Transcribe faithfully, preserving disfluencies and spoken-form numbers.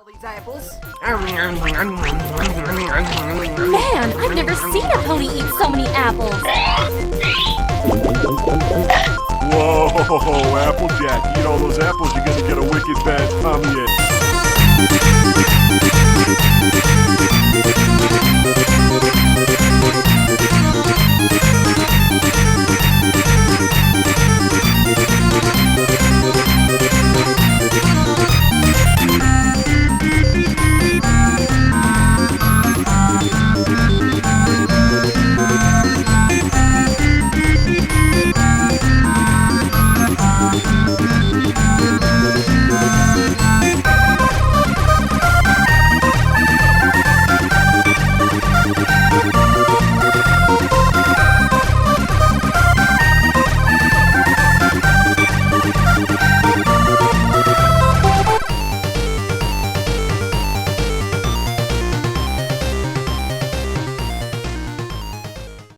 these apples. Man, I've never seen a pony eat so many apples. Whoa, Applejack, eat all those apples, you're gonna get a wicked bad tummy ache.